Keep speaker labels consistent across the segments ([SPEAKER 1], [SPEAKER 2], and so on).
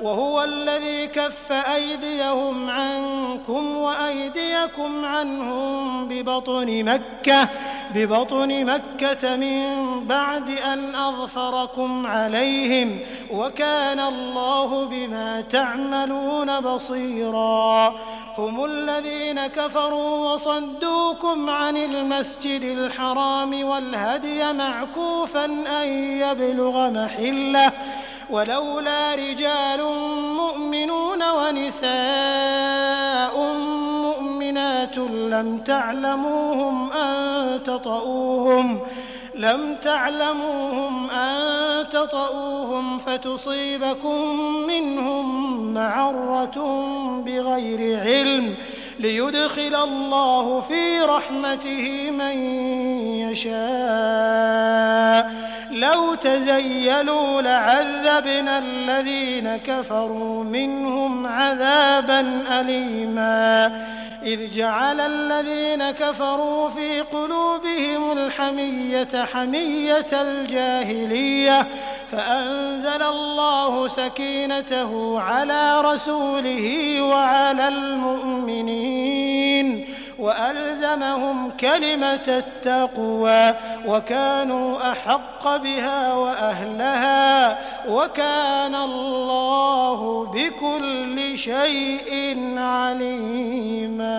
[SPEAKER 1] وهو الذي كف أيديهم عنكم وأيديكم عنهم ببطن مكة من بعد أن أظفركم عليهم وكان الله بما تعملون بصيرا هم الذين كفروا وصدوكم عن المسجد الحرام والهدي معكوفا أن يبلغ محله ولولا رجال مؤمنون ونساء مؤمنات لم تعلموهم أن تطؤوهم فتصيبكم منهم معرة بغير علم ليدخل الله في رحمته من يشاء لو تزيلوا لعذبنا الذين كفروا منهم عذابا أليما إذ جعل الذين كفروا في قلوبهم الحمية حمية الجاهلية فأنزل الله سكينته على رسوله وعلى المؤمنين وألزمهم كلمة التقوى وكانوا أحق بها وأهلها وكان الله بكل شيء عليما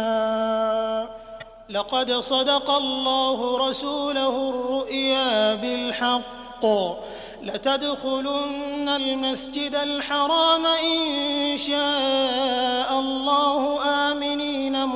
[SPEAKER 1] لقد صدق الله رسوله الرؤيا بالحق لتدخلن المسجد الحرام إن شاء الله آمنين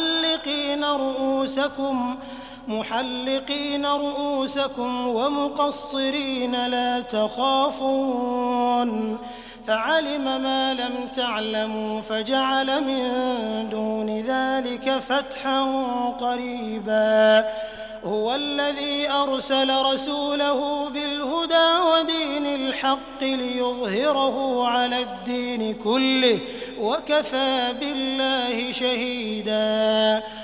[SPEAKER 1] محلقين رؤوسكم ومقصرين لا تخافون فعلم ما لم تعلموا فجعل من دون ذلك فتحا قريبا هو الذي أرسل رسوله بالهدى ودين الحق ليظهره على الدين كله وكفى بالله شهيدا